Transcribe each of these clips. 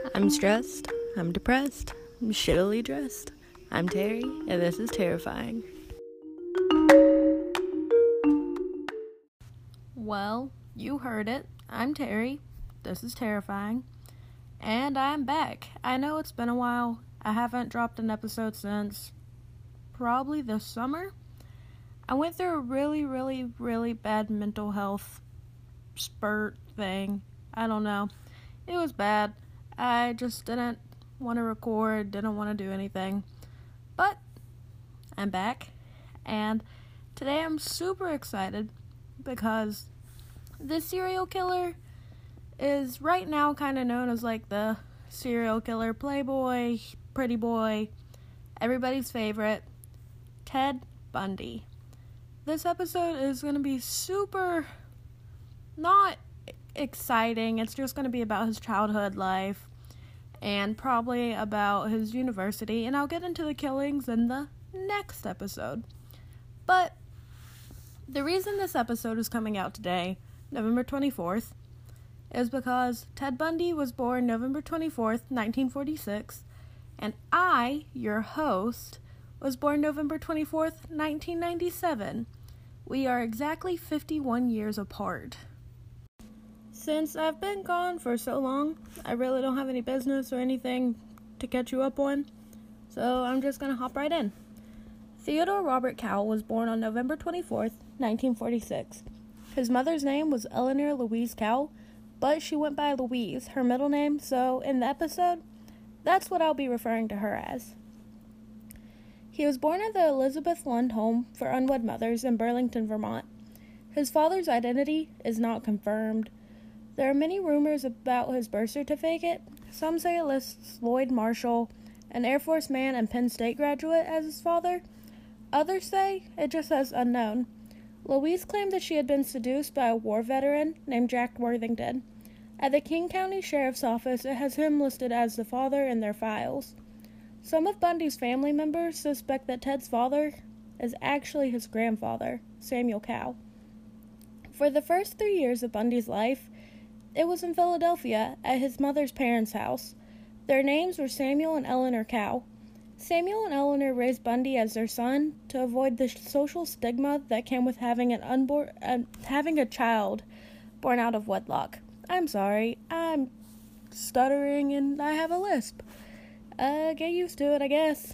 I'm stressed, I'm depressed, I'm shittily dressed. I'm Terry, and this is terrifying. Well, you heard it. I'm Terry. This is terrifying. And I'm back. I know it's been a while. I haven't dropped an episode since probably this summer. I went through a really bad mental health spurt thing. I don't know. It was bad. I just didn't want to record, didn't want to do anything. But I'm back. And today I'm super excited because this serial killer is right now kind of known as like the serial killer playboy, pretty boy, everybody's favorite, Ted Bundy. This episode is going to be super not exciting. It's just going to be about his childhood life and probably about his university, and I'll get into the killings in the next episode. But the reason this episode is coming out today, November 24th, is because Ted Bundy was born November 24th, 1946, and I, your host, was born November 24th, 1997. We are exactly 51 years apart. Since I've been gone for so long, I really don't have any business or anything to catch you up on, so I'm just going to hop right in. Theodore Robert Cowell was born on November 24th, 1946. His mother's name was Eleanor Louise Cowell, but she went by Louise, her middle name, so in the episode, that's what I'll be referring to her as. He was born at the Elizabeth Lund Home for Unwed Mothers in Burlington, Vermont. His father's identity is not confirmed. There are many rumors about his birth certificate. Some say it lists Lloyd Marshall, an Air Force man and Penn State graduate, as his father. Others say it just says unknown. Louise claimed that she had been seduced by a war veteran named Jack Worthington. At the King County Sheriff's Office, it has him listed as the father in their files. Some of Bundy's family members suspect that Ted's father is actually his grandfather, Samuel Cowell. For the first 3 years of Bundy's life, it was in Philadelphia at his mother's parents' house. Their names were Samuel and Eleanor Cowell. Samuel and Eleanor raised Bundy as their son to avoid the social stigma that came with having a child born out of wedlock. I'm sorry, I'm stuttering and I have a lisp. Get used to it, I guess.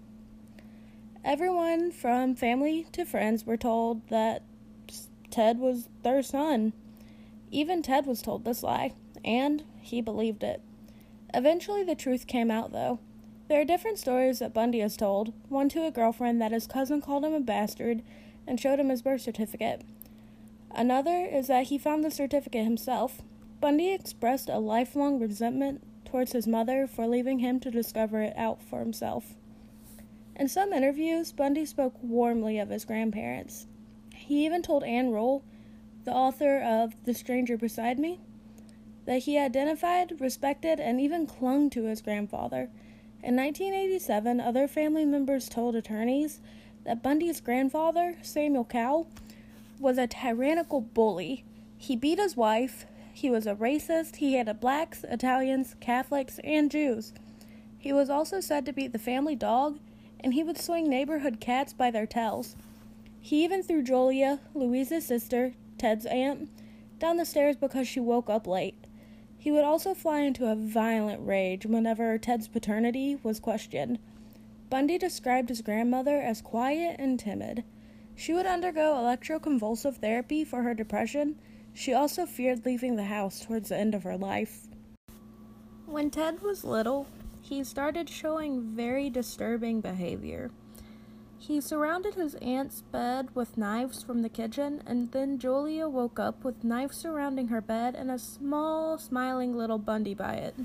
Everyone from family to friends were told that Ted was their son. Even Ted was told this lie, and he believed it. Eventually the truth came out, though. There are different stories that Bundy has told, one to a girlfriend that his cousin called him a bastard and showed him his birth certificate. Another is that he found the certificate himself. Bundy expressed a lifelong resentment towards his mother for leaving him to discover it out for himself. In some interviews, Bundy spoke warmly of his grandparents. He even told Ann Rule, the author of The Stranger Beside Me, that he identified, respected, and even clung to his grandfather. In 1987, other family members told attorneys that Bundy's grandfather, Samuel Cowell, was a tyrannical bully. He beat his wife, he was a racist, he hated blacks, Italians, Catholics, and Jews. He was also said to beat the family dog, and he would swing neighborhood cats by their tails. He even threw Julia, Louise's sister, Ted's aunt, down the stairs because she woke up late. He would also fly into a violent rage whenever Ted's paternity was questioned. Bundy described his grandmother as quiet and timid. She would undergo electroconvulsive therapy for her depression. She also feared leaving the house towards the end of her life. When Ted was little, he started showing very disturbing behavior. He surrounded his aunt's bed with knives from the kitchen, and then Julia woke up with knives surrounding her bed and a small, smiling little Bundy by it.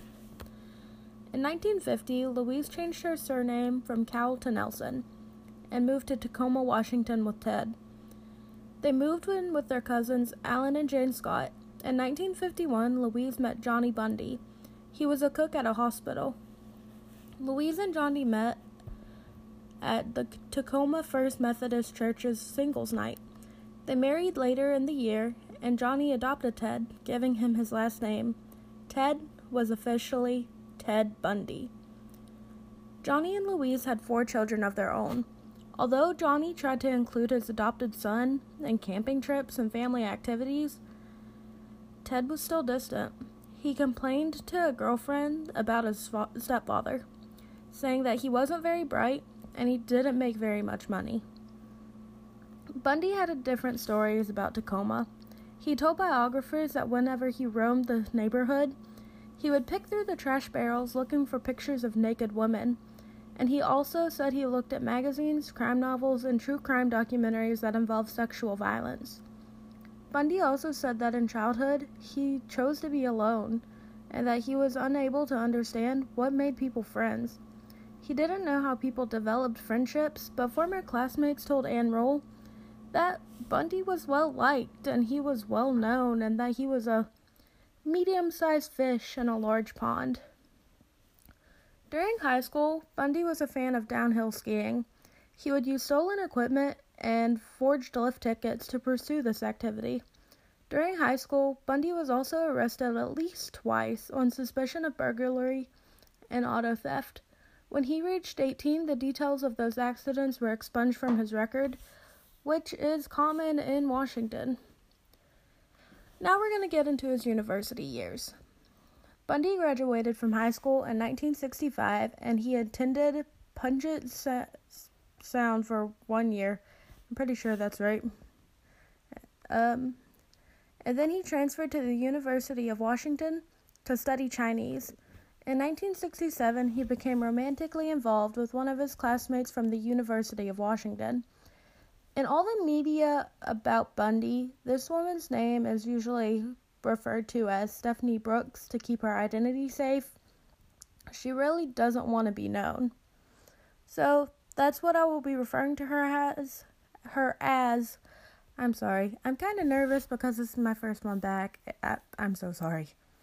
In 1950, Louise changed her surname from Cowell to Nelson and moved to Tacoma, Washington with Ted. They moved in with their cousins Alan and Jane Scott. In 1951, Louise met Johnny Bundy. He was a cook at a hospital. Louise and Johnny met at the Tacoma First Methodist Church's singles night. They married later in the year, and Johnny adopted Ted, giving him his last name. Ted was officially Ted Bundy. Johnny and Louise had 4 children of their own. Although Johnny tried to include his adopted son in camping trips and family activities, Ted was still distant. He complained to a girlfriend about his stepfather, saying that he wasn't very bright and he didn't make very much money. Bundy had different stories about Tacoma. He told biographers that whenever he roamed the neighborhood, he would pick through the trash barrels looking for pictures of naked women, and he also said he looked at magazines, crime novels, and true crime documentaries that involved sexual violence. Bundy also said that in childhood, he chose to be alone, and that he was unable to understand what made people friends. He didn't know how people developed friendships, but former classmates told Ann Rule that Bundy was well liked, and he was well known, and that he was a medium-sized fish in a large pond. During high school, Bundy was a fan of downhill skiing. He would use stolen equipment and forged lift tickets to pursue this activity. During high school, Bundy was also arrested at least twice on suspicion of burglary and auto theft. When he reached 18, the details of those accidents were expunged from his record, which is common in Washington. Now we're going to get into his university years. Bundy graduated from high school in 1965, and he attended Puget Sound for 1 year. I'm pretty sure that's right. And then he transferred to the University of Washington to study Chinese. In 1967, he became romantically involved with one of his classmates from the University of Washington. In all the media about Bundy, this woman's name is usually referred to as Stephanie Brooks to keep her identity safe. She really doesn't want to be known. So that's what I will be referring to her as. I'm sorry. I'm kind of nervous because this is my first one back. I'm so sorry.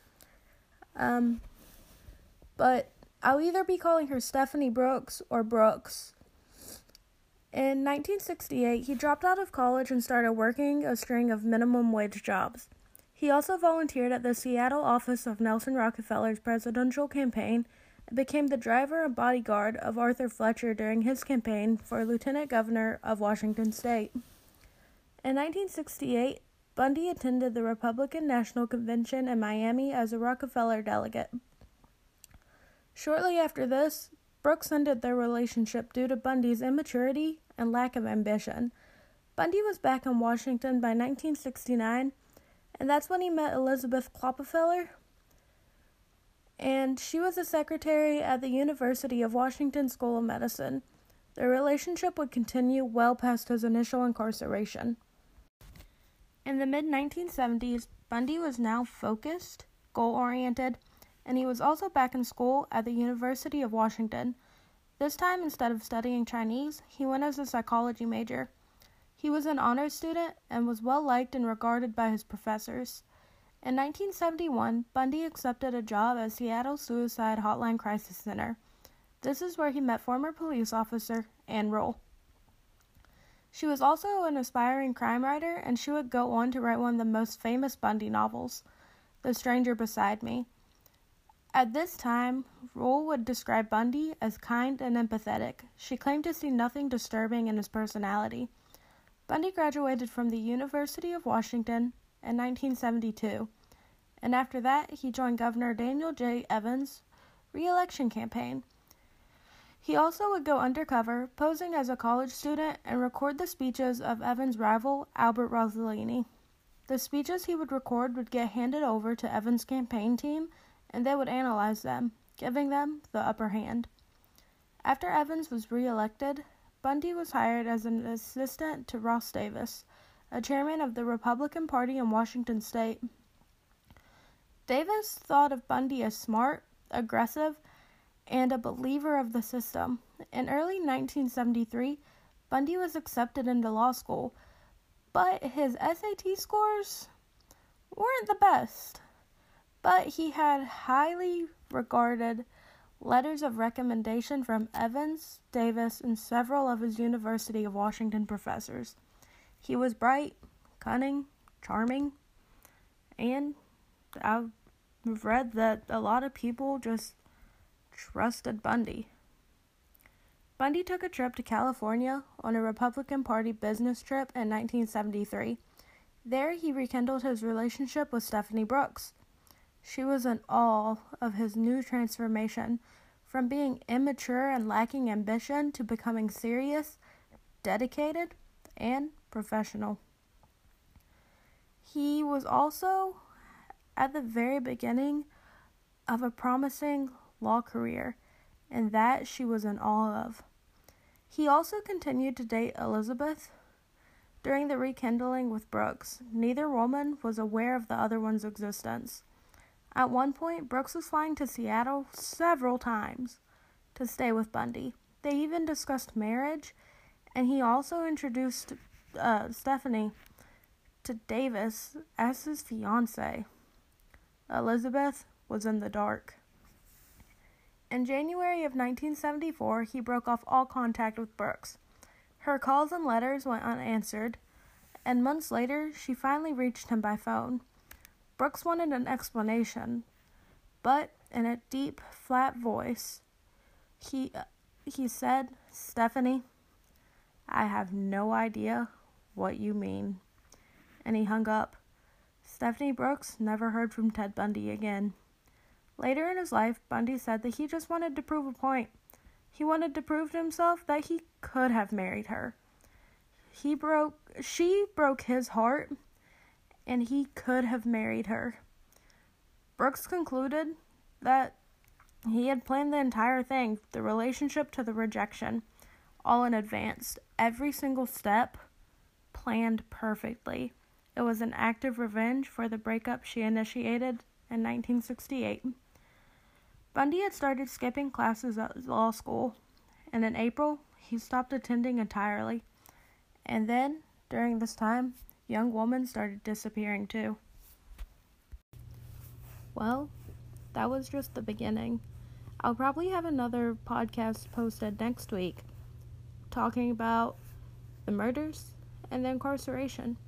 But I'll either be calling her Stephanie Brooks or Brooks. In 1968, he dropped out of college and started working a string of minimum wage jobs. He also volunteered at the Seattle office of Nelson Rockefeller's presidential campaign and became the driver and bodyguard of Arthur Fletcher during his campaign for lieutenant governor of Washington State. In 1968, Bundy attended the Republican National Convention in Miami as a Rockefeller delegate. Shortly after this, Brooks ended their relationship due to Bundy's immaturity and lack of ambition. Bundy was back in Washington by 1969, and that's when he met Elizabeth Klopfeller, and she was a secretary at the University of Washington School of Medicine. Their relationship would continue well past his initial incarceration. In the mid-1970s, Bundy was now focused, goal-oriented, and he was also back in school at the University of Washington. This time, instead of studying Chinese, he went as a psychology major. He was an honors student and was well-liked and regarded by his professors. In 1971, Bundy accepted a job at Seattle Suicide Hotline Crisis Center. This is where he met former police officer Ann Rule. She was also an aspiring crime writer, and she would go on to write one of the most famous Bundy novels, The Stranger Beside Me. At this time, Rule would describe Bundy as kind and empathetic. She claimed to see nothing disturbing in his personality. Bundy graduated from the University of Washington in 1972, and after that, he joined Governor Daniel J. Evans' re-election campaign. He also would go undercover, posing as a college student, and record the speeches of Evans' rival, Albert Rossellini. The speeches he would record would get handed over to Evans' campaign team, and they would analyze them, giving them the upper hand. After Evans was re-elected, Bundy was hired as an assistant to Ross Davis, a chairman of the Republican Party in Washington State. Davis thought of Bundy as smart, aggressive, and a believer of the system. In early 1973, Bundy was accepted into law school, but his SAT scores weren't the best. But he had highly regarded letters of recommendation from Evans, Davis, and several of his University of Washington professors. He was bright, cunning, charming, and I've read that a lot of people just trusted Bundy. Bundy took a trip to California on a Republican Party business trip in 1973. There, he rekindled his relationship with Stephanie Brooks. She was in awe of his new transformation, from being immature and lacking ambition to becoming serious, dedicated, and professional. He was also at the very beginning of a promising law career, and that she was in awe of. He also continued to date Elizabeth. During the rekindling with Brooks, neither woman was aware of the other one's existence. At one point, Brooks was flying to Seattle several times to stay with Bundy. They even discussed marriage, and he also introduced Stephanie to Davis as his fiancée. Elizabeth was in the dark. In January of 1974, he broke off all contact with Brooks. Her calls and letters went unanswered, and months later, she finally reached him by phone. Brooks wanted an explanation, but in a deep, flat voice, he said, "Stephanie, I have no idea what you mean." And he hung up. Stephanie Brooks never heard from Ted Bundy again. Later in his life, Bundy said that he just wanted to prove a point. He wanted to prove to himself that he could have married her. She broke his heart, and he could have married her. Brooks concluded that he had planned the entire thing, the relationship to the rejection, all in advance. Every single step planned perfectly. It was an act of revenge for the breakup she initiated in 1968. Bundy had started skipping classes at law school, and in April, he stopped attending entirely. And then, during this time, young women started disappearing too. Well, that was just the beginning. I'll probably have another podcast posted next week talking about the murders and the incarceration.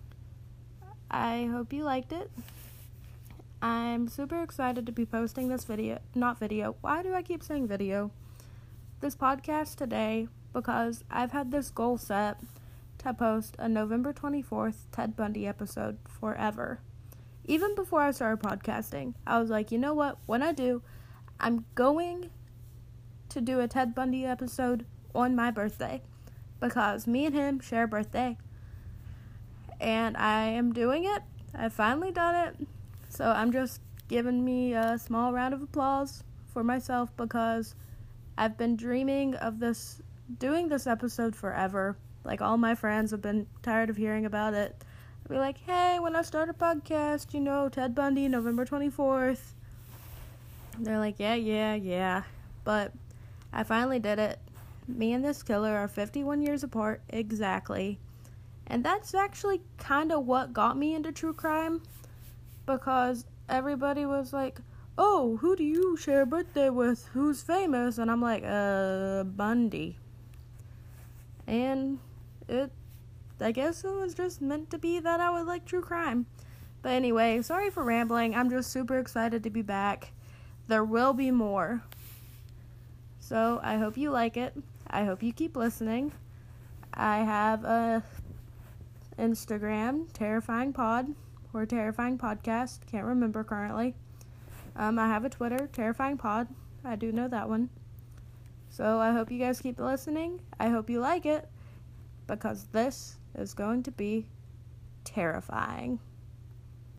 I hope you liked it. I'm super excited to be posting this why do I keep saying video? This podcast today, because I've had this goal set to post a November 24th Ted Bundy episode forever. Even before I started podcasting, I was like, you know what? When I do, I'm going to do a Ted Bundy episode on my birthday, because me and him share a birthday. And I am doing it. I've finally done it. So I'm just giving me a small round of applause for myself, because I've been dreaming of doing this episode forever. Like, all my friends have been tired of hearing about it. I'll be like, hey, when I start a podcast, Ted Bundy, November 24th. They're like, yeah. But I finally did it. Me and this killer are 51 years apart, exactly. And that's actually kind of what got me into true crime. Because everybody was like, oh, who do you share a birthday with? Who's famous? And I'm like, Bundy. And I guess it was just meant to be that I would like true crime. But anyway, sorry for rambling. I'm just super excited to be back. There will be more. So I hope you like it. I hope you keep listening. I have a Instagram, Terrifying Pod, or Terrifying Podcast. Can't remember currently. I have a Twitter, Terrifying Pod. I do know that one. So I hope you guys keep listening. I hope you like it, because this is going to be terrifying.